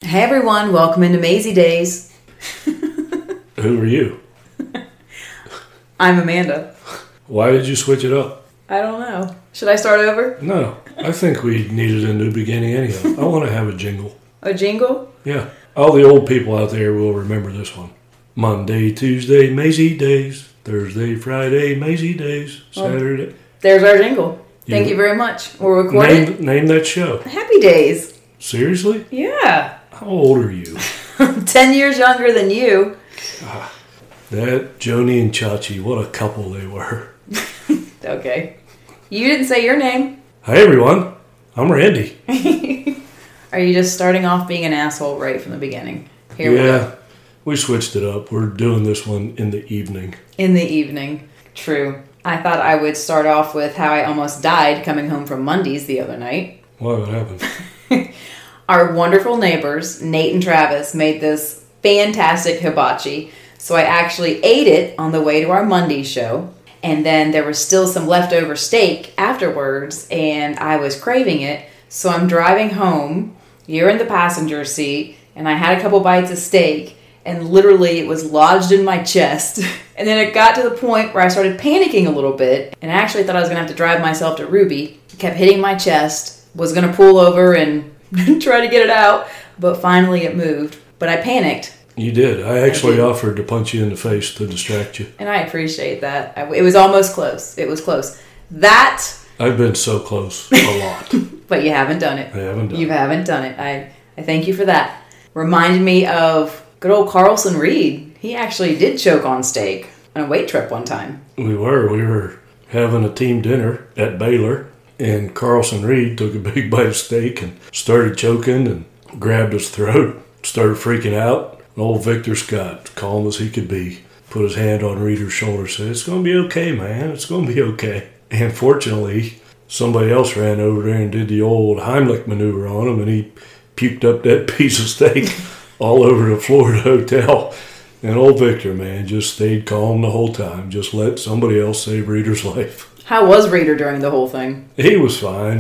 Hey everyone, welcome into Maisie Days. Who are you? I'm Amanda. Why did you switch it up? I don't know. Should I start over? No, I think we needed a new beginning anyhow. I want to have a jingle. A jingle? Yeah, all the old people out there will remember this one. Monday, Tuesday, Maisie Days. Thursday, Friday, Maisie Days. Saturday. There's our jingle. Thank you very much. We'll record it. Name that show. Happy Days. Seriously? Yeah. How old are you? 10 years younger than you. That Joni and Chachi, what a couple they were. Okay. You didn't say your name. Hi everyone, I'm Randy. Are you just starting off being an asshole right from the beginning? Here we go. We switched it up. We're doing this one in the evening. In the evening. True. I thought I would start off with how I almost died coming home from Mondays the other night. Why? What happened? Our wonderful neighbors, Nate and Travis, made this fantastic hibachi. So I actually ate it on the way to our Monday show. And then there was still some leftover steak afterwards, and I was craving it. So I'm driving home. You're in the passenger seat, and I had a couple bites of steak, and literally it was lodged in my chest. And then it got to the point where I started panicking a little bit, and I actually thought I was going to have to drive myself to Ruby. It kept hitting my chest, was going to pull over and try to get it out, but finally it moved. But I panicked. You did. I actually offered to punch you in the face to distract you. And I appreciate that. It was almost close. It was close. That... I've been so close a lot. But you haven't done it. I haven't done it. You haven't done it. I thank you for that. Reminded me of good old Carlson Reed. He actually did choke on steak on a weight trip one time. We were having a team dinner at Baylor, and Carlson Reed took a big bite of steak and started choking and grabbed his throat, started freaking out. And old Victor Scott, calm as he could be, put his hand on Reeder's shoulder and said, "It's going to be okay, man. It's going to be okay." And fortunately, somebody else ran over there and did the old Heimlich maneuver on him, and he puked up that piece of steak all over the floor of the hotel. And old Victor, man, just stayed calm the whole time. Just let somebody else save Reeder's life. How was Reeder during the whole thing? He was fine.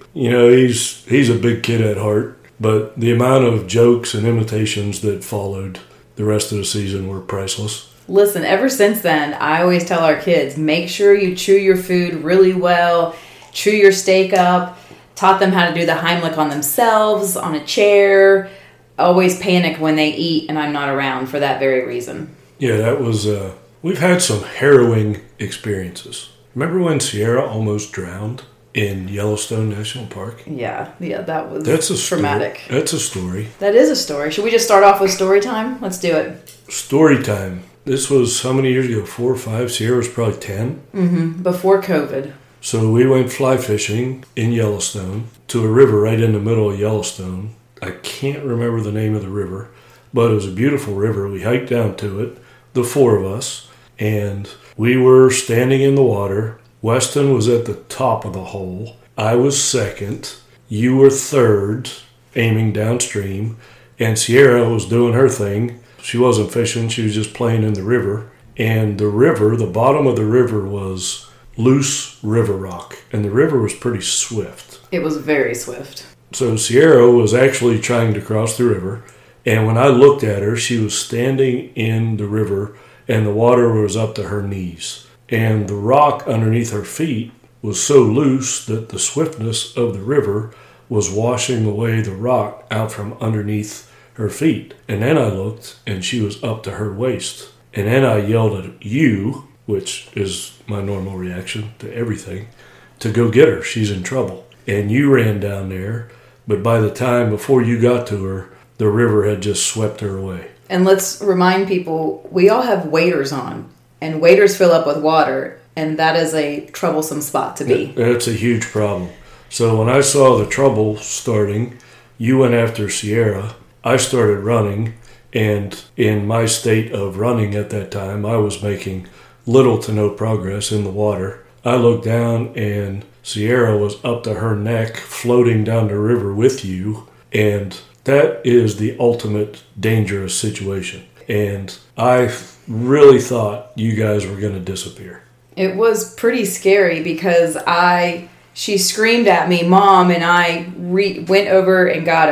He's a big kid at heart. But the amount of jokes and imitations that followed the rest of the season were priceless. Listen, ever since then, I always tell our kids, make sure you chew your food really well, chew your steak up, taught them how to do the Heimlich on themselves, on a chair, always panic when they eat and I'm not around for that very reason. Yeah, that was, we've had some harrowing experiences. Remember when Sierra almost drowned in Yellowstone National Park? Yeah, that was traumatic. That's a story. That is a story. Should we just start off with story time? Let's do it. Story time. This was how many years ago? 4 or 5? Sierra was probably 10. Mm-hmm. Before COVID. So we went fly fishing in Yellowstone to a river right in the middle of Yellowstone. I can't remember the name of the river, but it was a beautiful river. We hiked down to it, the 4 of us, and we were standing in the water. Weston was at the top of the hole. I was second. You were third, aiming downstream. And Sierra was doing her thing. She wasn't fishing. She was just playing in the river. And the river, the bottom of the river was loose river rock. And the river was pretty swift. It was very swift. So Sierra was actually trying to cross the river. And when I looked at her, she was standing in the river and the water was up to her knees. And the rock underneath her feet was so loose that the swiftness of the river was washing away the rock out from underneath her feet. And then I looked, and she was up to her waist. And then I yelled at you, which is my normal reaction to everything, to go get her. She's in trouble. And you ran down there, but by the time before you got to her, the river had just swept her away. And let's remind people, we all have waders on. And waders fill up with water, and that is a troublesome spot to be. That's a huge problem. So when I saw the trouble starting, you went after Sierra. I started running, and in my state of running at that time, I was making little to no progress in the water. I looked down, and Sierra was up to her neck, floating down the river with you, and that is the ultimate dangerous situation. And I really thought you guys were going to disappear. It was pretty scary because she screamed at me, "Mom," and I went over and got her.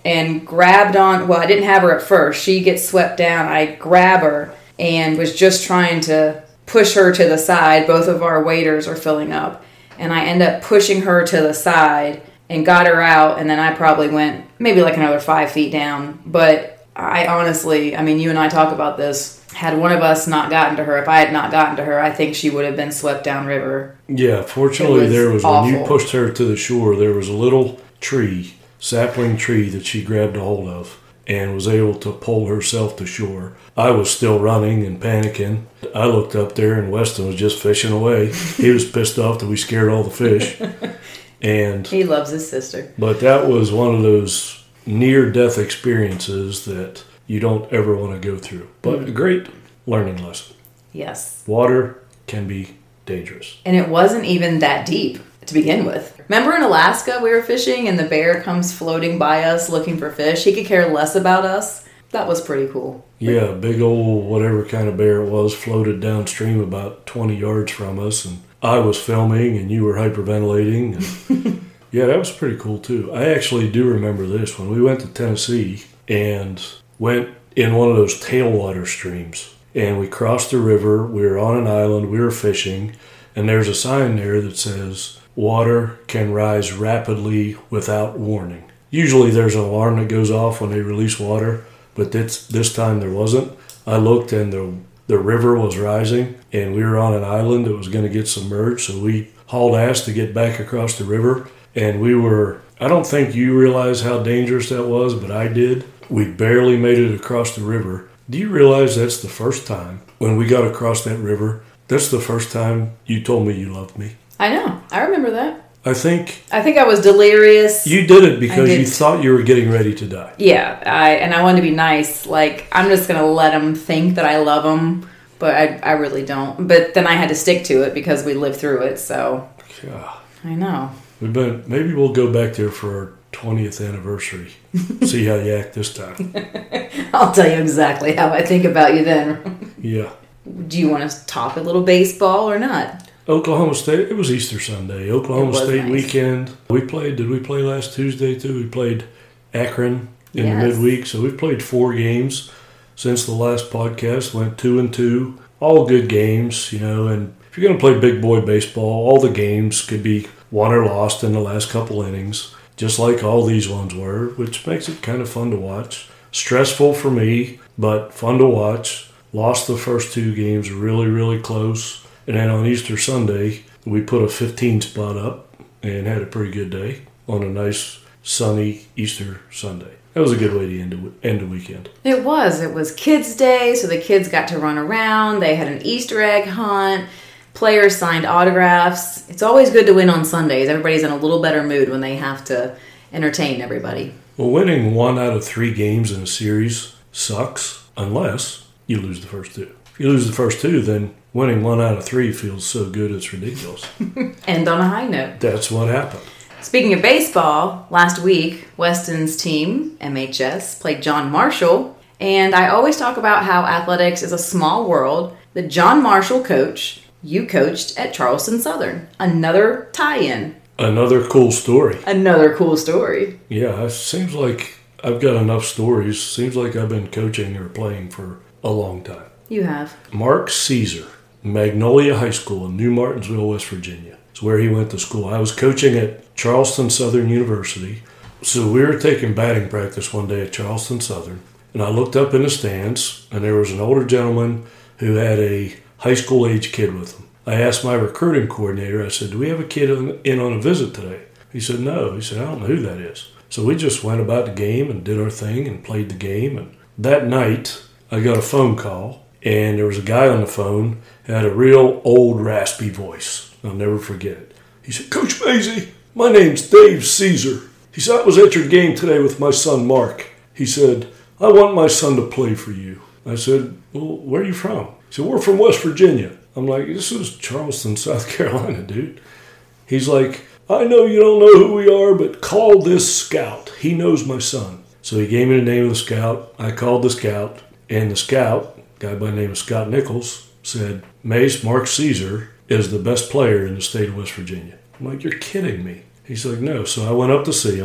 and grabbed on. Well, I didn't have her at first. She gets swept down. I grab her and was just trying to push her to the side. Both of our waders are filling up. And I end up pushing her to the side and got her out. And then I probably went maybe like another 5 feet down. But I honestly, I mean, you and I talk about this. Had one of us not gotten to her, if I had not gotten to her, I think she would have been swept downriver. Yeah, fortunately there was, awful. when you pushed her to the shore, there was a little tree, sapling tree that she grabbed a hold of and was able to pull herself to shore. I was still running and panicking. I looked up there and Weston was just fishing away. He was pissed off that we scared all the fish. And he loves his sister. But that was one of those near-death experiences that you don't ever want to go through. But a great learning lesson. Yes. Water can be dangerous. And it wasn't even that deep to begin with. Remember in Alaska we were fishing and the bear comes floating by us looking for fish? He could care less about us. That was pretty cool. Yeah, big old whatever kind of bear it was floated downstream about 20 yards from us. And I was filming and you were hyperventilating. And yeah, that was pretty cool too. I actually do remember this. When we went to Tennessee and went in one of those tailwater streams and we crossed the river, we were on an island, we were fishing, and there's a sign there that says water can rise rapidly without warning. Usually there's an alarm that goes off when they release water, but this time there wasn't. I looked and the river was rising and we were on an island that was going to get submerged, so we hauled ass to get back across the river, and we were, I don't think you realize how dangerous that was, but I did. We barely made it across the river. Do you realize that's the first time, when we got across that river, that's the first time you told me you loved me? I know. I remember that. I think I was delirious. You did it because you thought you were getting ready to die. Yeah, I wanted to be nice. Like, I'm just going to let him think that I love him, but I really don't. But then I had to stick to it because we lived through it, so. Yeah. I know. Maybe we'll go back there for our 20th anniversary. See how you act this time. I'll tell you exactly how I think about you then. Yeah. Do you want to talk a little baseball or not? Oklahoma State, it was Easter Sunday. Oklahoma State nice. Weekend. Did we play last Tuesday too? We played Akron in the midweek. So we've played 4 games since the last podcast. Went 2-2. All good games, and if you're going to play big boy baseball, all the games could be won or lost in the last couple innings, just like all these ones were, which makes it kind of fun to watch. Stressful for me, but fun to watch. Lost the first 2 games really, really close. And then on Easter Sunday, we put a 15 spot up and had a pretty good day on a nice, sunny Easter Sunday. That was a good way to end the weekend. It was. It was Kids' Day, so the kids got to run around. They had an Easter egg hunt. Players signed autographs. It's always good to win on Sundays. Everybody's in a little better mood when they have to entertain everybody. Well, winning 1 out of 3 games in a series sucks unless you lose the first 2. If you lose the first 2, then winning 1 out of 3 feels so good it's ridiculous. End on a high note. That's what happened. Speaking of baseball, last week, Weston's team, MHS, played John Marshall. And I always talk about how athletics is a small world. The John Marshall coach, you coached at Charleston Southern. Another tie-in. Another cool story. Another cool story. Yeah, it seems like I've got enough stories. Seems like I've been coaching or playing for a long time. You have. Mark Caesar, Magnolia High School in New Martinsville, West Virginia. It's where he went to school. I was coaching at Charleston Southern University. So we were taking batting practice one day at Charleston Southern. And I looked up in the stands, and there was an older gentleman who had a high school age kid with him. I asked my recruiting coordinator, I said, do we have a kid in on a visit today? He said, no. He said, I don't know who that is. So we just went about the game and did our thing and played the game. And that night, I got a phone call, and there was a guy on the phone who had a real old raspy voice. I'll never forget it. He said, Coach Mazie, my name's Dave Caesar. He said, I was at your game today with my son Mark. He said, I want my son to play for you. I said, well, where are you from? He said, we're from West Virginia. I'm like, this is Charleston, South Carolina, dude. He's like, I know you don't know who we are, but call this scout. He knows my son. So he gave me the name of the scout. I called the scout, and the scout, a guy by the name of Scott Nichols, said, Mace, Mark Caesar is the best player in the state of West Virginia. I'm like, you're kidding me. He's like, no. So I went up to see him. He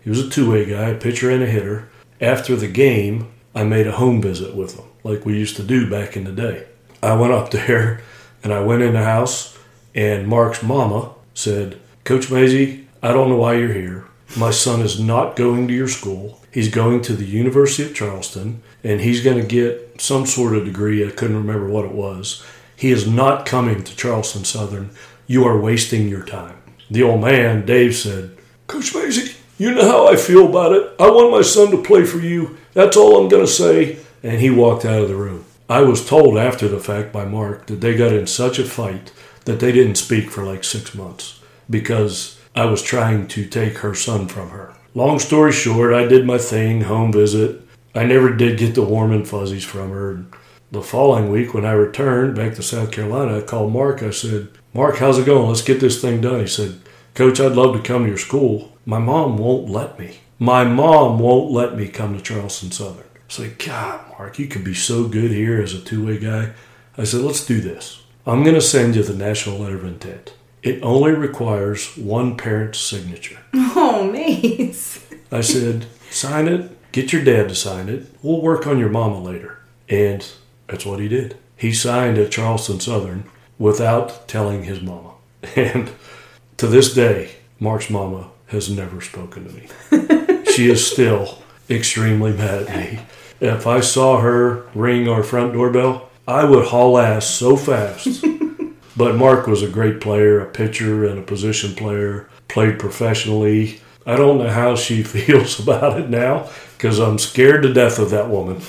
He was a two-way guy, a pitcher and a hitter. After the game, I made a home visit with him, like we used to do back in the day. I went up there, and I went in the house, and Mark's mama said, Coach Mazey, I don't know why you're here. My son is not going to your school. He's going to the University of Charleston, and he's going to get some sort of degree. I couldn't remember what it was. He is not coming to Charleston Southern. You are wasting your time. The old man, Dave, said, Coach Mazey, you know how I feel about it. I want my son to play for you. That's all I'm going to say. And he walked out of the room. I was told after the fact by Mark that they got in such a fight that they didn't speak for like 6 months because I was trying to take her son from her. Long story short, I did my thing, home visit. I never did get the warm and fuzzies from her. The following week when I returned back to South Carolina, I called Mark. I said, Mark, how's it going? Let's get this thing done. He said, Coach, I'd love to come to your school. My mom won't let me. My mom won't let me come to Charleston Southern. I said, God, Mark, you could be so good here as a two-way guy. I said, let's do this. I'm going to send you the national letter of intent. It only requires one parent's signature. Oh, Mace. I said, sign it. Get your dad to sign it. We'll work on your mama later. And that's what he did. He signed at Charleston Southern without telling his mama. And to this day, Mark's mama has never spoken to me. She is still extremely mad at me. If I saw her ring our front doorbell, I would haul ass so fast. But Mark was a great player, a pitcher and a position player, played professionally. I don't know how she feels about it now because I'm scared to death of that woman.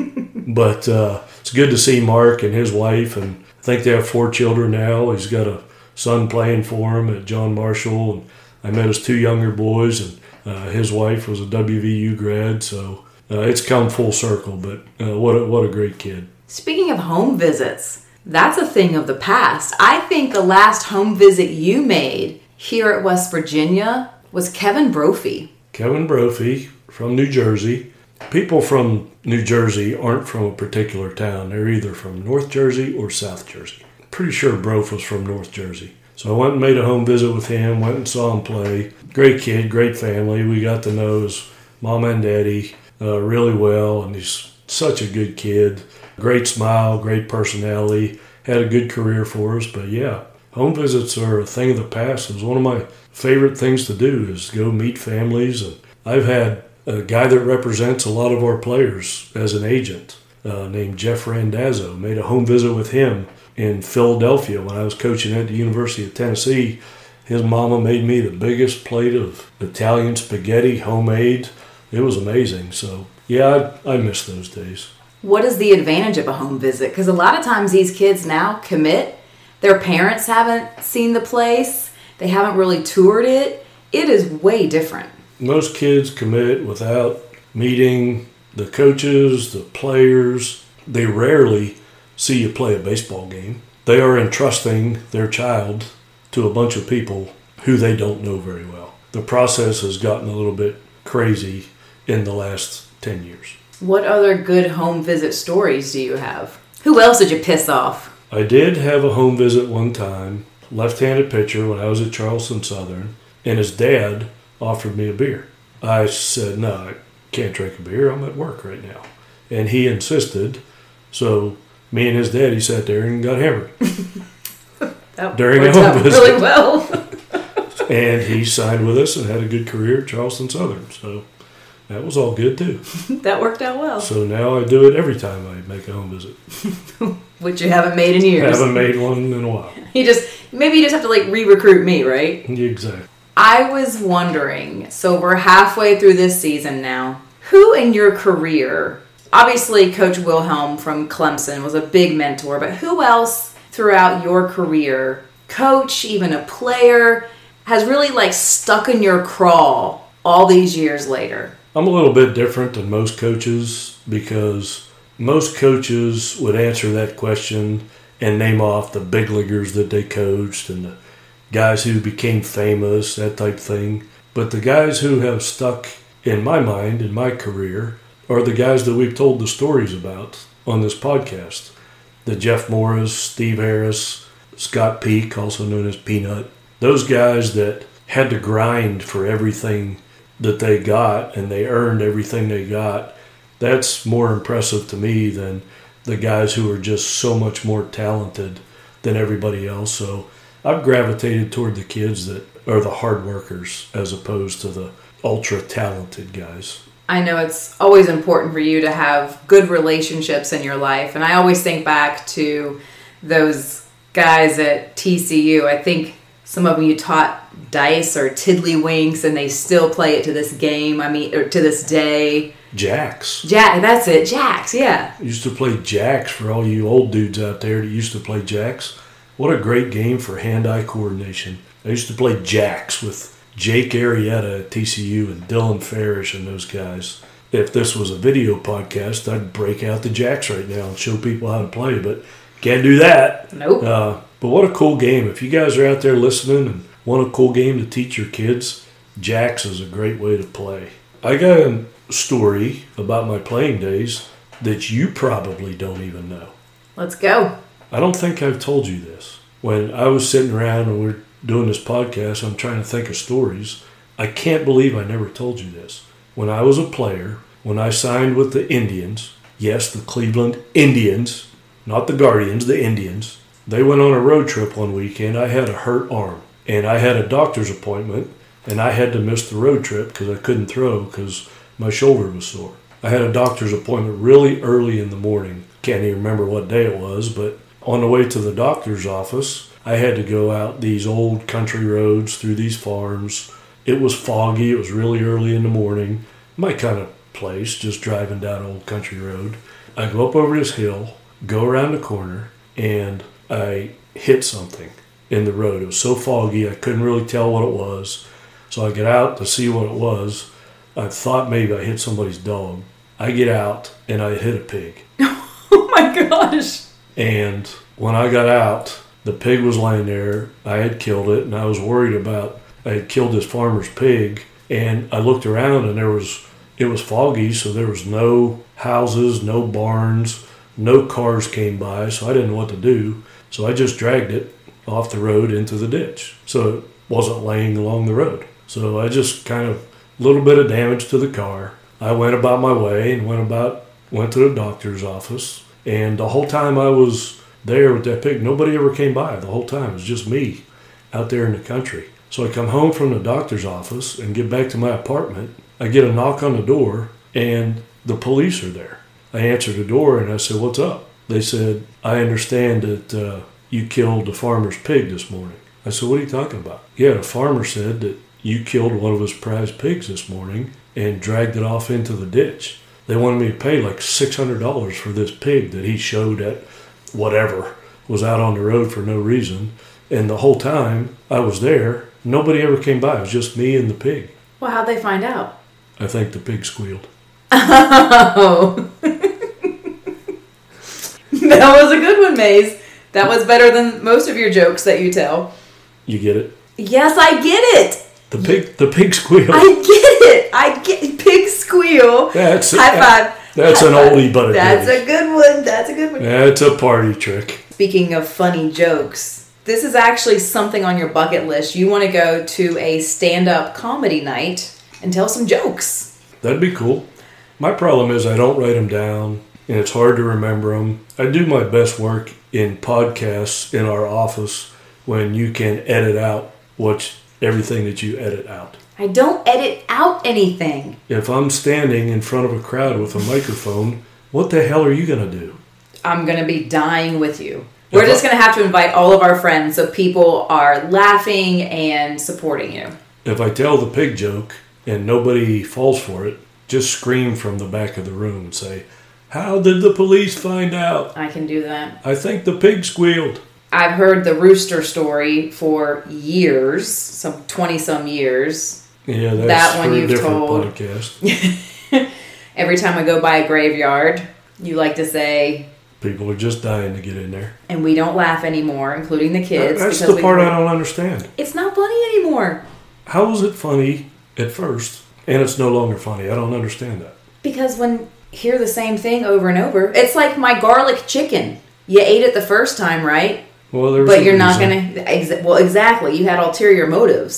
But it's good to see Mark and his wife, and I think they have 4 children now. He's got a son playing for him at John Marshall, and I met his 2 younger boys, and his wife was a WVU grad, so it's come full circle. But what a great kid. Speaking of home visits, that's a thing of the past. I think the last home visit you made here at West Virginia was Kevin Brophy. Kevin Brophy from New Jersey. People from New Jersey aren't from a particular town. They're either from North Jersey or South Jersey. Pretty sure Brophy was from North Jersey. So I went and made a home visit with him, went and saw him play. Great kid, great family. We got to know his mama and daddy really well, and he's such a good kid. Great smile, great personality, had a good career for us. But yeah, home visits are a thing of the past. It was one of my favorite things to do is go meet families. And I've had a guy that represents a lot of our players as an agent named Jeff Randazzo. Made a home visit with him in Philadelphia when I was coaching at the University of Tennessee. His mama made me the biggest plate of Italian spaghetti, homemade. It was amazing. So yeah, I miss those days. What is the advantage of a home visit? Because a lot of times these kids now commit. Their parents haven't seen the place. They haven't really toured it. It is way different. Most kids commit without meeting the coaches, the players. They rarely see you play a baseball game. They are entrusting their child to a bunch of people who they don't know very well. The process has gotten a little bit crazy in the last 10 years. What other good home visit stories do you have? Who else did you piss off? I did have a home visit one time, left-handed pitcher when I was at Charleston Southern, and his dad offered me a beer. I said, no, I can't drink a beer. I'm at work right now. And he insisted, so me and his daddy sat there and got hammered. That during worked a home out visit. really well. And he signed with us and had a good career at Charleston Southern. So that was all good too. That worked out well. So now I do it every time I make a home visit. Which you haven't made in years. Haven't made one in a while. Maybe you just have to re-recruit me, right? Exactly. I was wondering, so we're halfway through this season now. Who in your career, obviously Coach Wilhelm from Clemson was a big mentor, but who else throughout your career, coach, even a player, has really stuck in your craw all these years later? I'm a little bit different than most coaches because most coaches would answer that question and name off the big leaguers that they coached and the guys who became famous, that type of thing. But the guys who have stuck in my mind, in my career, are the guys that we've told the stories about on this podcast. The Jeff Morris, Steve Harris, Scott Peak, also known as Peanut. Those guys that had to grind for everything that they got, and they earned everything they got. That's more impressive to me than the guys who are just so much more talented than everybody else. So I've gravitated toward the kids that are the hard workers as opposed to the ultra talented guys. I know it's always important for you to have good relationships in your life. And I always think back to those guys at TCU. I think some of them you taught dice or tiddlywinks, and they still play it to this game. Or to this day. Jacks. That's it. Jacks, yeah. I used to play jacks for all you old dudes out there that used to play jacks. What a great game for hand-eye coordination. I used to play jacks with Jake Arrieta at TCU and Dylan Farish and those guys. If this was a video podcast, I'd break out the jacks right now and show people how to play, but can't do that. Nope. But what a cool game. If you guys are out there listening and want a cool game to teach your kids, jacks is a great way to play. I got a story about my playing days that you probably don't even know. Let's go. I don't think I've told you this. When I was sitting around and we're doing this podcast, I'm trying to think of stories. I can't believe I never told you this. When I was a player, when I signed with the Indians, yes, the Cleveland Indians, not the Guardians, the Indians, they went on a road trip one weekend. I had a hurt arm, and I had a doctor's appointment, and I had to miss the road trip because I couldn't throw because my shoulder was sore. I had a doctor's appointment really early in the morning. Can't even remember what day it was, but on the way to the doctor's office, I had to go out these old country roads through these farms. It was foggy. It was really early in the morning. My kind of place, just driving down an old country road. I go up over this hill, go around the corner, and I hit something in the road. It was so foggy, I couldn't really tell what it was. So I get out to see what it was. I thought maybe I hit somebody's dog. I get out, and I hit a pig. Oh my gosh. And when I got out, the pig was laying there. I had killed it, and I was worried about I had killed this farmer's pig. And I looked around, and it was foggy, so there was no houses, no barns, no cars came by, so I didn't know what to do. So I just dragged it off the road into the ditch. So it wasn't laying along the road. So I just kind of, a little bit of damage to the car. I went about my way and went to the doctor's office. And the whole time I was there with that pig, nobody ever came by the whole time. It was just me out there in the country. So I come home from the doctor's office and get back to my apartment. I get a knock on the door, and the police are there. I answered the door, and I said, "What's up?" They said, "I understand that you killed the farmer's pig this morning." I said, "What are you talking about?" "Yeah, the farmer said that you killed one of his prize pigs this morning and dragged it off into the ditch. They wanted me to pay like $600 for this pig that he showed at whatever, was out on the road for no reason. And the whole time I was there, nobody ever came by. It was just me and the pig." Well, how'd they find out? I think the pig squealed. Oh. That was a good one, Maze. That was better than most of your jokes that you tell. You get it? Yes, I get it. The pig squeal. I get it. I get pig squeal. That's high five. That's an oldie but a That's goodie. a good one. That's a good one. That's a party trick. Speaking of funny jokes, this is actually something on your bucket list. You want to go to a stand-up comedy night and tell some jokes. That'd be cool. My problem is I don't write them down, and it's hard to remember them. I do my best work in podcasts in our office when you can edit out everything that you edit out. I don't edit out anything. If I'm standing in front of a crowd with a microphone, what the hell are you going to do? I'm going to be dying with you. We're just going to have to invite all of our friends so people are laughing and supporting you. If I tell the pig joke and nobody falls for it, just scream from the back of the room and say, "How did the police find out?" I can do that. "I think the pig squealed." I've heard the rooster story for years, some 20-some years. Yeah, that's that one for a you've different told. podcast. Every time I go by a graveyard, you like to say, People are just dying to get in there. and we don't laugh anymore, including the kids. That's because the part I don't understand. It's not funny anymore. How was it funny at first, and it's no longer funny? I don't understand that. Because when you hear the same thing over and over, it's like my garlic chicken. You ate it the first time, right? Well, there was But a you're not reason. going to... Well, exactly. You had ulterior motives.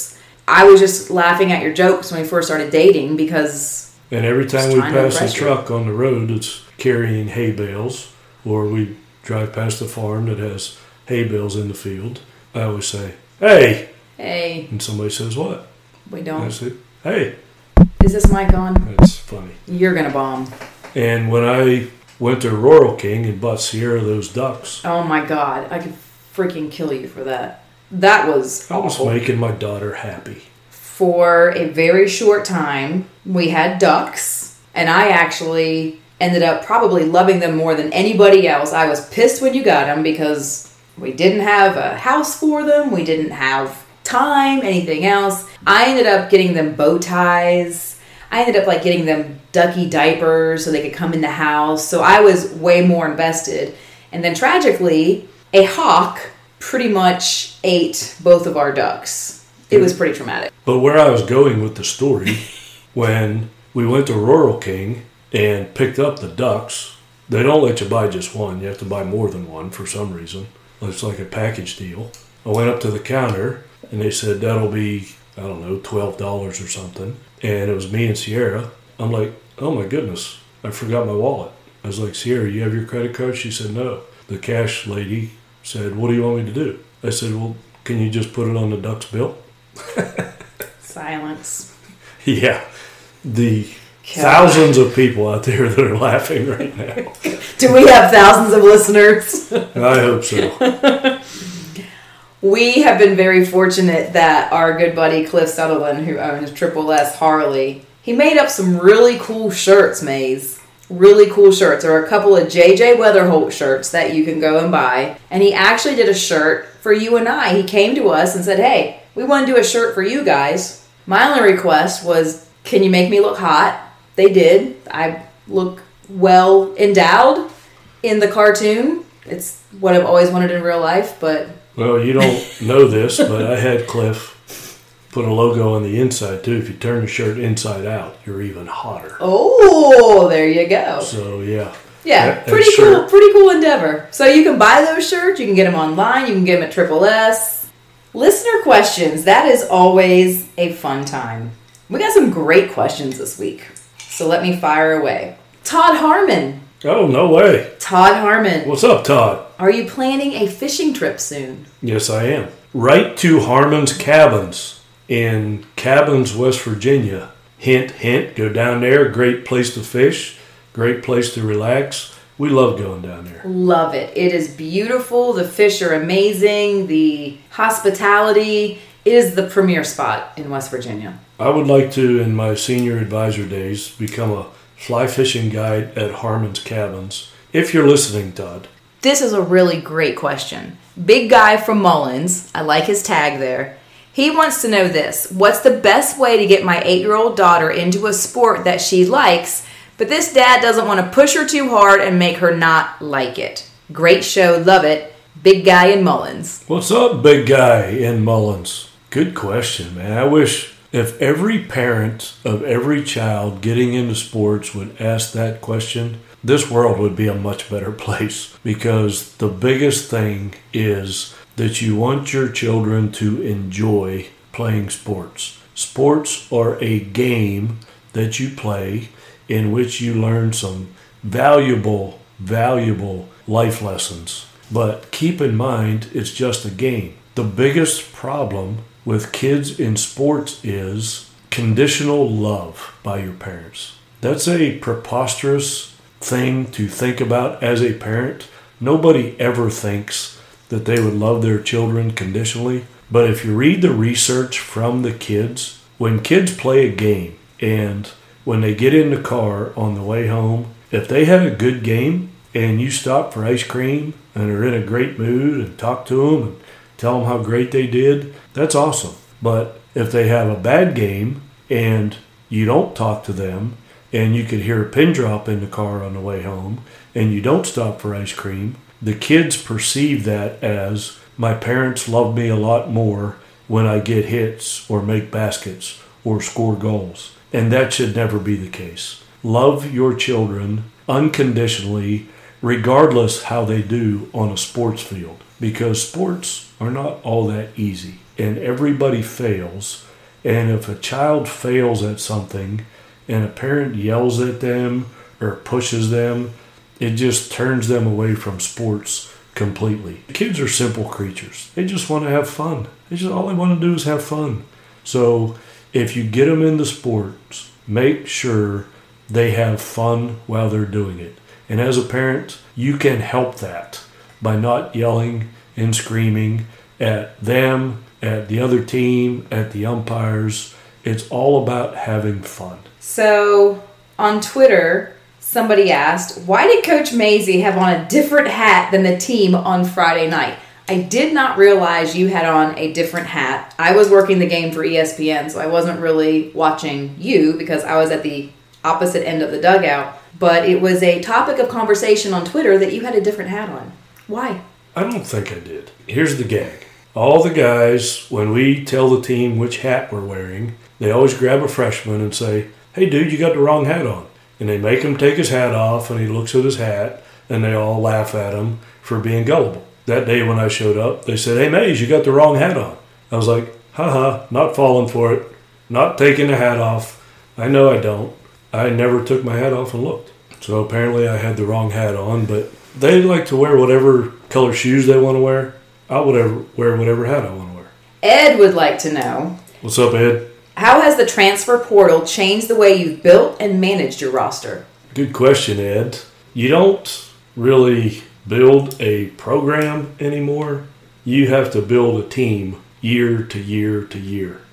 I was just laughing at your jokes when we first started dating because... And every time we pass a truck on the road that's carrying hay bales, or we drive past a farm that has hay bales in the field, I always say, "Hey!" Hey. And somebody says, "What?" We don't. And I say, "Hey." Is this mic on? That's funny. You're going to bomb. And when I went to Rural King and bought Sierra those ducks... Oh my God. I could freaking kill you for that. That was awful. I was making my daughter happy. For a very short time, we had ducks, and I actually ended up probably loving them more than anybody else. I was pissed when you got them because we didn't have a house for them. We didn't have time, anything else. I ended up getting them bow ties. I ended up like getting them ducky diapers so they could come in the house. So I was way more invested. And then tragically, a hawk pretty much ate both of our ducks. It was pretty traumatic. But where I was going with the story, when we went to Rural King and picked up the ducks, they don't let you buy just one. You have to buy more than one for some reason. It's like a package deal. I went up to the counter, and they said that'll be, I don't know, $12 or something. And it was me and Sierra. I'm like, oh my goodness, I forgot my wallet. I was like, "Sierra, you have your credit card?" She said, "No." The cash lady said, "What do you want me to do?" I said, "Well, can you just put it on the duck's bill?" Silence. Yeah. The thousands of people out there that are laughing right now. Do we have thousands of listeners? I hope so. We have been very fortunate that our good buddy Cliff Sutherland, who owns Triple S Harley, he made up some really cool shirts, Maze. Really cool shirts. There are a couple of JJ Weatherholt shirts that you can go and buy. And he actually did a shirt for you and I. He came to us and said, "Hey, we want to do a shirt for you guys." My only request was, can you make me look hot? They did. I look well endowed in the cartoon. It's what I've always wanted in real life, but... Well, you don't know this, but I had Cliff put a logo on the inside, too. If you turn the shirt inside out, you're even hotter. Oh, there you go. So, yeah. Yeah, pretty cool endeavor. So you can buy those shirts. You can get them online. You can get them at Triple S. Listener questions. That is always a fun time. We got some great questions this week. So let me fire away. Todd Harmon. Oh, no way. Todd Harmon. What's up, Todd? Are you planning a fishing trip soon? Yes, I am. Right to Harmon's Cabins in Cabins, West Virginia. Hint, hint, go down there. Great place to fish. Great place to relax. We love going down there. Love it. It is beautiful. The fish are amazing. The hospitality is the premier spot in West Virginia. I would like to, in my senior advisor days, become a fly fishing guide at Harmon's Cabins. If you're listening, Todd. This is a really great question. Big Guy from Mullins, I like his tag there. He wants to know this. What's the best way to get my 8-year-old daughter into a sport that she likes, but this dad doesn't want to push her too hard and make her not like it? Great show, love it. Big Guy in Mullins. What's up, Big Guy in Mullins? Good question, man. I wish if every parent of every child getting into sports would ask that question, this world would be a much better place. Because the biggest thing is that you want your children to enjoy playing sports. Sports are a game that you play in which you learn some valuable life lessons. But keep in mind, it's just a game. The biggest problem with kids in sports is conditional love by your parents. That's a preposterous thing to think about as a parent. Nobody ever thinks that they would love their children conditionally. But if you read the research from the kids, when kids play a game and when they get in the car on the way home, if they had a good game and you stop for ice cream and are in a great mood and talk to them and tell them how great they did, that's awesome. But if they have a bad game and you don't talk to them and you could hear a pin drop in the car on the way home and you don't stop for ice cream, the kids perceive that as, my parents love me a lot more when I get hits or make baskets or score goals. And that should never be the case. Love your children unconditionally, regardless how they do on a sports field. Because sports are not all that easy. And everybody fails And if a child fails at something and a parent yells at them or pushes them, it just turns them away from sports completely. Kids are simple creatures. They just want to have fun. All they want to do is have fun. So if you get them into sports, make sure they have fun while they're doing it. And as a parent, you can help that by not yelling and screaming at them, at the other team, at the umpires. It's all about having fun. So on Twitter, somebody asked, why did Coach Mazey have on a different hat than the team on Friday night? I did not realize you had on a different hat. I was working the game for ESPN, so I wasn't really watching you because I was at the opposite end of the dugout. But it was a topic of conversation on Twitter that you had a different hat on. Why? I don't think I did. Here's the gag. All the guys, when we tell the team which hat we're wearing, they always grab a freshman and say, hey, dude, you got the wrong hat on. And they make him take his hat off, and he looks at his hat, and they all laugh at him for being gullible. That day when I showed up, they said, hey, Mays, you got the wrong hat on. I was like, haha, not falling for it, not taking the hat off. I know I don't. I never took my hat off and looked. So apparently I had the wrong hat on, but they like to wear whatever color shoes they want to wear. I'll wear whatever hat I want to wear. Ed would like to know. What's up, Ed? How has the transfer portal changed the way you've built and managed your roster? Good question, Ed. You don't really build a program anymore. You have to build a team year to year to year.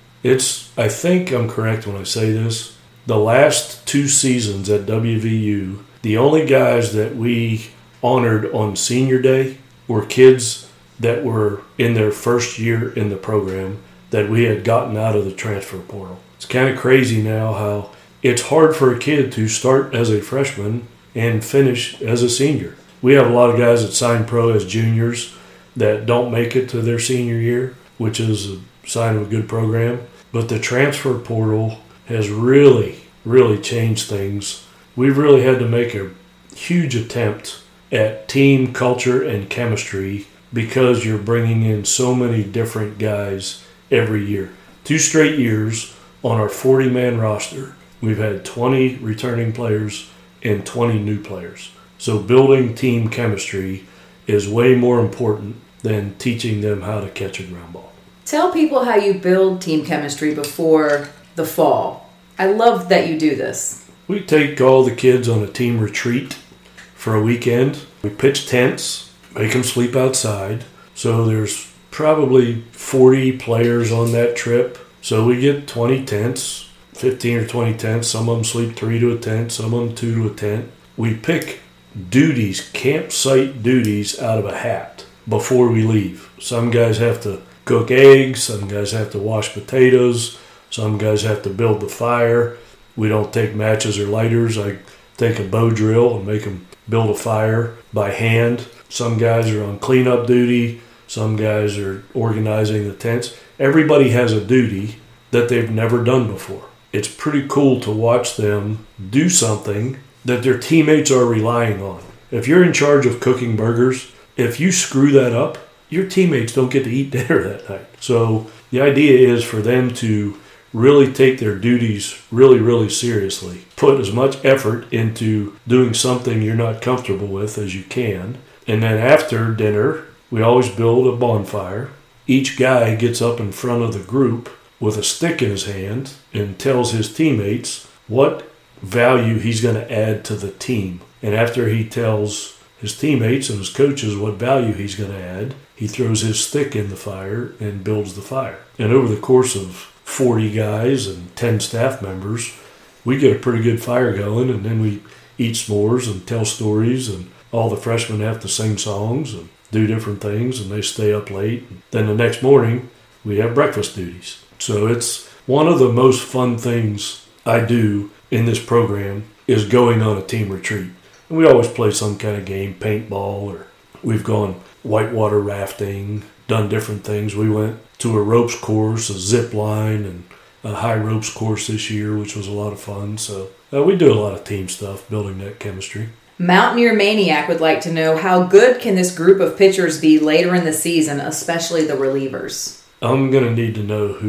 I think I'm correct when I say this. The last 2 seasons at WVU, the only guys that we honored on senior day were kids that were in their first year in the program that we had gotten out of the transfer portal. It's kind of crazy now how it's hard for a kid to start as a freshman and finish as a senior. We have a lot of guys that sign pro as juniors that don't make it to their senior year, which is a sign of a good program. But the transfer portal has really, really changed things. We've really had to make a huge attempt at team culture and chemistry because you're bringing in so many different guys every year. 2 straight years on our 40-man roster, we've had 20 returning players and 20 new players. So building team chemistry is way more important than teaching them how to catch a ground ball. Tell people how you build team chemistry before the fall. I love that you do this. We take all the kids on a team retreat for a weekend. We pitch tents, make them sleep outside. So there's probably 40 players on that trip. So we get 20 tents, 15 or 20 tents. Some of them sleep 3 to a tent, some of them 2 to a tent. We pick duties, campsite duties out of a hat before we leave. Some guys have to cook eggs, some guys have to wash potatoes, some guys have to build the fire. We don't take matches or lighters. I take a bow drill and make them build a fire by hand. Some guys are on cleanup duty. Some guys are organizing the tents. Everybody has a duty that they've never done before. It's pretty cool to watch them do something that their teammates are relying on. If you're in charge of cooking burgers, if you screw that up, your teammates don't get to eat dinner that night. So the idea is for them to really take their duties really, really seriously. Put as much effort into doing something you're not comfortable with as you can. And then after dinner, we always build a bonfire. Each guy gets up in front of the group with a stick in his hand and tells his teammates what value he's going to add to the team. And after he tells his teammates and his coaches what value he's going to add, he throws his stick in the fire and builds the fire. And over the course of 40 guys and 10 staff members, we get a pretty good fire going, and then we eat s'mores and tell stories, and all the freshmen have to sing songs and do different things, and they stay up late. Then the next morning, we have breakfast duties. So it's one of the most fun things I do in this program is going on a team retreat. And we always play some kind of game, paintball, or we've gone whitewater rafting, done different things. We went to a ropes course, a zip line, and a high ropes course this year, which was a lot of fun. So we do a lot of team stuff, building that chemistry. Mountaineer Maniac would like to know, how good can this group of pitchers be later in the season, especially the relievers? I'm going to need to know who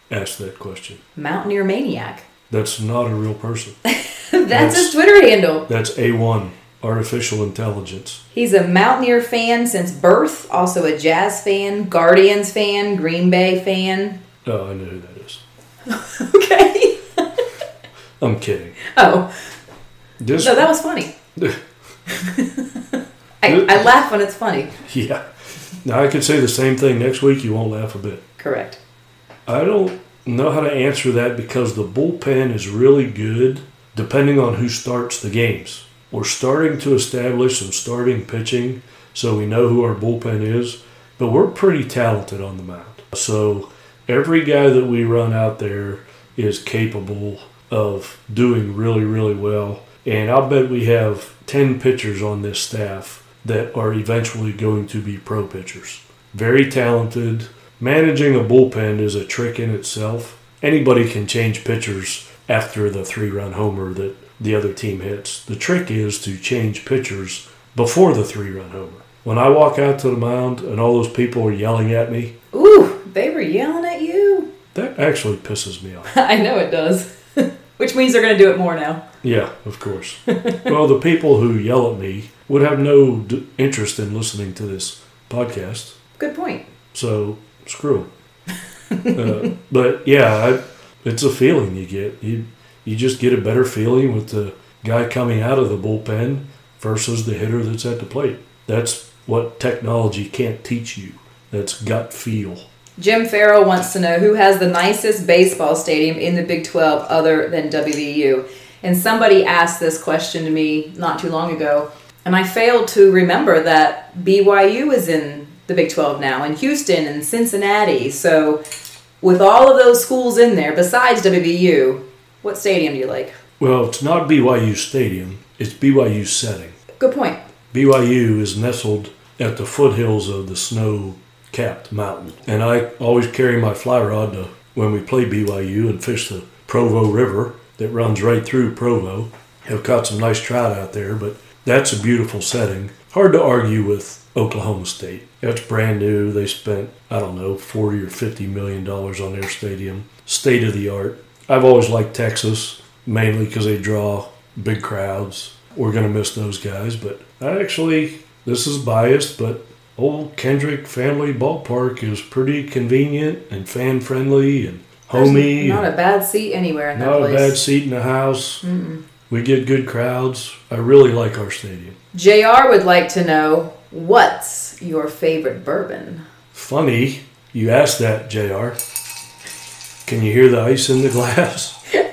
asked that question. Mountaineer Maniac. That's not a real person. That's his Twitter handle. That's A1, artificial intelligence. He's a Mountaineer fan since birth, also a Jazz fan, Guardians fan, Green Bay fan. Oh, I know who that is. Okay. I'm kidding. Oh. No, that was funny. I laugh when it's funny. Yeah. Now, I could say the same thing next week. You won't laugh a bit. Correct. I don't know how to answer that because the bullpen is really good depending on who starts the games. We're starting to establish some starting pitching so we know who our bullpen is, but we're pretty talented on the mound. So every guy that we run out there is capable of doing really, really well. And I'll bet we have 10 pitchers on this staff that are eventually going to be pro pitchers. Very talented. Managing a bullpen is a trick in itself. Anybody can change pitchers after the 3-run homer that the other team hits. The trick is to change pitchers before the 3-run homer. When I walk out to the mound and all those people are yelling at me. Ooh, they were yelling at you. That actually pisses me off. I know it does. Which means they're going to do it more now. Yeah, of course. Well, the people who yell at me would have no interest in listening to this podcast. Good point. So, screw them. But yeah, it's a feeling you get. You just get a better feeling with the guy coming out of the bullpen versus the hitter that's at the plate. That's what technology can't teach you. That's gut feel. Jim Farrell wants to know who has the nicest baseball stadium in the Big 12 other than WVU. And somebody asked this question to me not too long ago, and I failed to remember that BYU is in the Big 12 now, and Houston and Cincinnati. So with all of those schools in there, besides WVU, what stadium do you like? Well, it's not BYU Stadium. It's BYU setting. Good point. BYU is nestled at the foothills of the snow-capped mountain. And I always carry my fly rod when we play BYU and fish the Provo River that runs right through Provo. Have caught some nice trout out there, but that's a beautiful setting. Hard to argue with Oklahoma State. That's brand new. They spent, $40 or $50 million on their stadium. State of the art. I've always liked Texas, mainly because they draw big crowds. We're going to miss those guys, but this is biased, but Old Kendrick Family Ballpark is pretty convenient and fan-friendly and homey. Not a bad seat anywhere in that place. Not a bad seat in the house. Mm-mm. We get good crowds. I really like our stadium. JR would like to know, what's your favorite bourbon? Funny you asked that, JR. Can you hear the ice in the glass?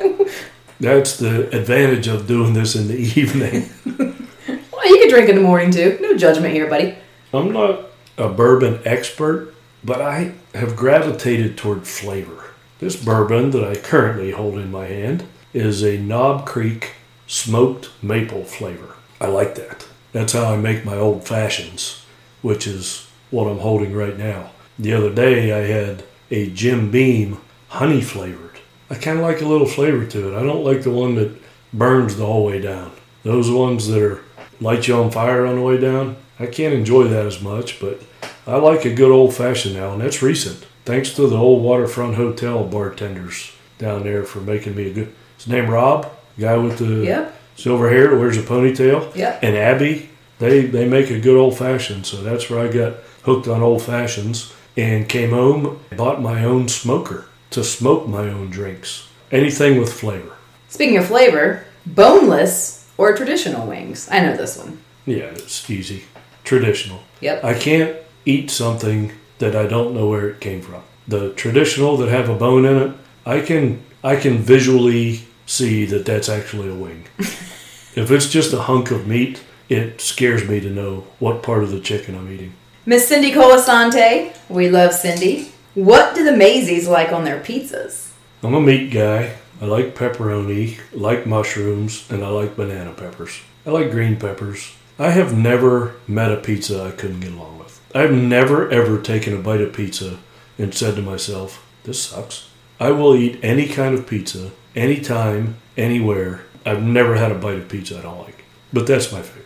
That's the advantage of doing this in the evening. Well, you can drink in the morning too. No judgment here, buddy. I'm not a bourbon expert, but I have gravitated toward flavor. This bourbon that I currently hold in my hand is a Knob Creek smoked maple flavor. I like that. That's how I make my old fashions, which is what I'm holding right now. The other day I had a Jim Beam honey flavored. I kind of like a little flavor to it. I don't like the one that burns the whole way down. Those ones that are light you on fire on the way down, I can't enjoy that as much, but I like a good old-fashioned now, and that's recent. Thanks to the old Waterfront Hotel bartenders down there for making me a good... His name Rob, guy with the silver hair that wears a ponytail. Yep. And Abby, they make a good old-fashioned, so that's where I got hooked on old-fashions and came home and bought my own smoker to smoke my own drinks. Anything with flavor. Speaking of flavor, boneless or traditional wings? I know this one. Yeah, it's easy. Traditional. Yep. I can't eat something that I don't know where it came from. The traditional that have a bone in it, I can visually see that that's actually a wing. If it's just a hunk of meat, it scares me to know what part of the chicken I'm eating. Miss Cindy Colasante, we love Cindy. What do the Mazeys like on their pizzas? I'm a meat guy. I like pepperoni, I like mushrooms, and I like banana peppers. I like green peppers. I have never met a pizza I couldn't get along with. I've never, ever taken a bite of pizza and said to myself, this sucks. I will eat any kind of pizza, anytime, anywhere. I've never had a bite of pizza I don't like. But that's my favorite.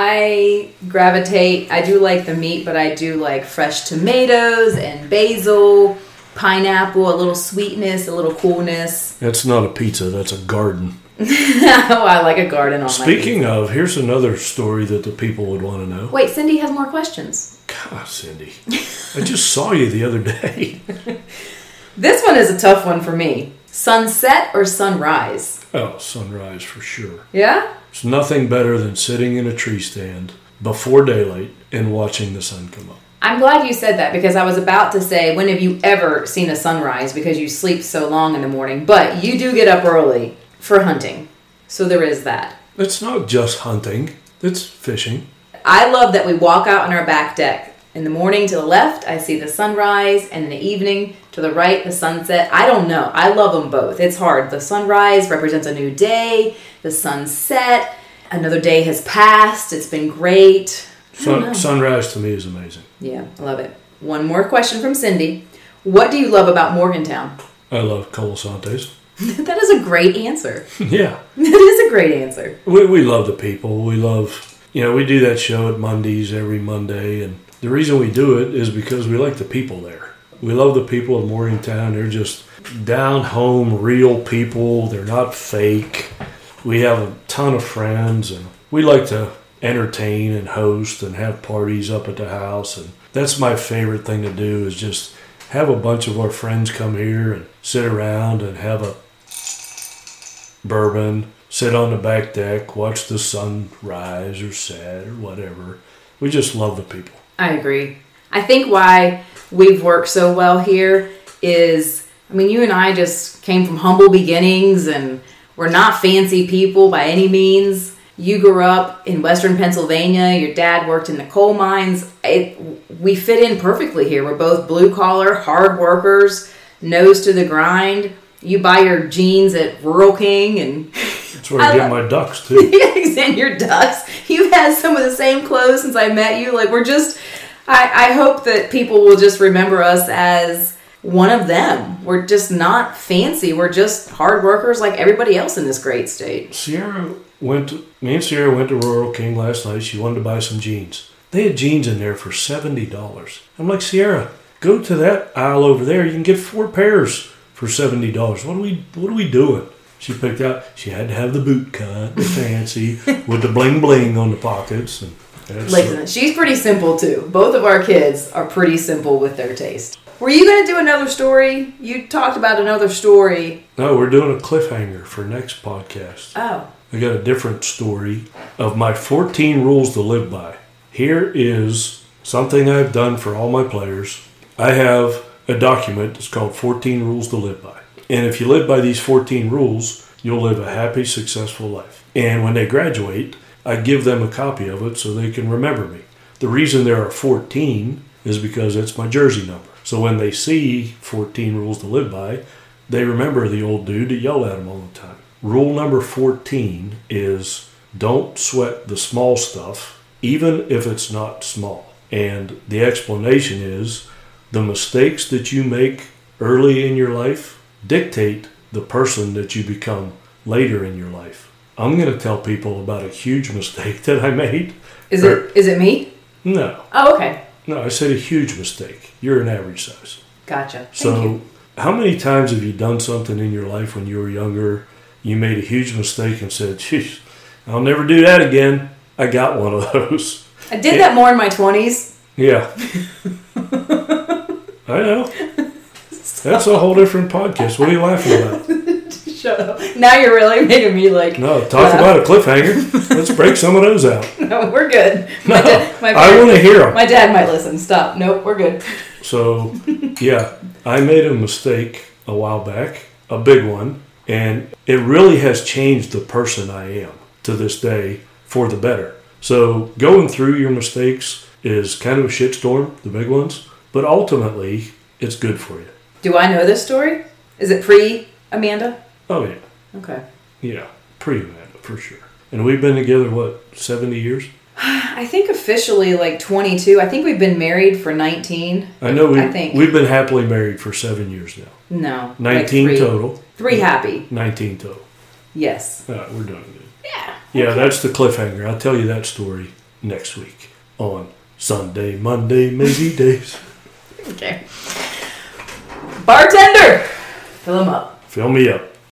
I do like the meat, but I do like fresh tomatoes and basil pineapple, a little sweetness, a little coolness. That's not a pizza, that's a garden. Oh, I like a garden on my Speaking of, here's another story that the people would want to know. Wait, Cindy has more questions. God, Cindy. I just saw you the other day. This one is a tough one for me. Sunset or sunrise? Oh, sunrise for sure. Yeah? There's nothing better than sitting in a tree stand before daylight and watching the sun come up. I'm glad you said that because I was about to say, when have you ever seen a sunrise because you sleep so long in the morning? But you do get up early for hunting. So there is that. It's not just hunting, it's fishing. I love that we walk out on our back deck. In the morning to the left, I see the sunrise, and in the evening to the right, the sunset. I don't know. I love them both. It's hard. The sunrise represents a new day. The sunset, another day has passed. It's been great. Sunrise to me is amazing. Yeah, I love it. One more question from Cindy. What do you love about Morgantown? I love Colasantes. That is a great answer. Yeah. That is a great answer. We love the people. We love, we do that show at Mondays every Monday, and the reason we do it is because we like the people there. We love the people of Morgantown. They're just down-home, real people. They're not fake. We have a ton of friends, and we like to entertain and host and have parties up at the house. And that's my favorite thing to do is just have a bunch of our friends come here and sit around and have a bourbon, sit on the back deck, watch the sun rise or set or whatever. We just love the people. I agree. I think why we've worked so well here is, you and I just came from humble beginnings and we're not fancy people by any means. You grew up in Western Pennsylvania. Your dad worked in the coal mines. We fit in perfectly here. We're both blue collar, hard workers, nose to the grind. You buy your jeans at Rural King and... That's where I get my ducks, too. Yeah, and your ducks. You've had some of the same clothes since I met you. We're just... I hope that people will just remember us as one of them. We're just not fancy. We're just hard workers like everybody else in this great state. Me and Sierra went to Rural King last night. She wanted to buy some jeans. They had jeans in there for $70. I'm like, Sierra, go to that aisle over there. You can get 4 pairs for $70. What are we doing? She picked out, she had to have the boot cut, the fancy, with the bling bling on the pockets. And listen, she's pretty simple too. Both of our kids are pretty simple with their taste. Were you going to do another story? You talked about another story. No, we're doing a cliffhanger for next podcast. Oh. I got a different story of my 14 rules to live by. Here is something I've done for all my players. I have a document that's called 14 Rules to Live By. And if you live by these 14 rules, you'll live a happy, successful life. And when they graduate, I give them a copy of it so they can remember me. The reason there are 14 is because it's my jersey number. So when they see 14 Rules to Live By, they remember the old dude that yelled at them all the time. Rule number 14 is don't sweat the small stuff, even if it's not small. And the explanation is the mistakes that you make early in your life dictate the person that you become later in your life. I'm going to tell people about a huge mistake that I made. Is it me? No. Oh, okay. No, I said a huge mistake. You're an average size. Gotcha. So Thank you. How many times have you done something in your life when you were younger, you made a huge mistake and said, "Sheesh, I'll never do that again"? I got one of those. I did that more in my 20s. Yeah. I know. That's a whole different podcast. What are you laughing about? Shut up. Now you're really making me No, talk about a cliffhanger. Let's break some of those out. No, we're good. No, I want to hear them. My dad might listen. Stop. Nope, we're good. So, yeah, I made a mistake a while back, a big one, and it really has changed the person I am to this day for the better. So going through your mistakes is kind of a shitstorm, the big ones, but ultimately it's good for you. Do I know this story? Is it pre-Amanda? Oh, yeah. Okay. Yeah, pre-Amanda, for sure. And we've been together, 70 years? I think officially 22. I think we've been married for 19. I know we've been happily married for 7 years now. No. 19 total. 3 happy. 19 total. Yes. We're doing good. Yeah. Yeah, okay. That's the cliffhanger. I'll tell you that story next week on Sunday, Monday, maybe days. Okay. Bartender, fill them up. Fill me up.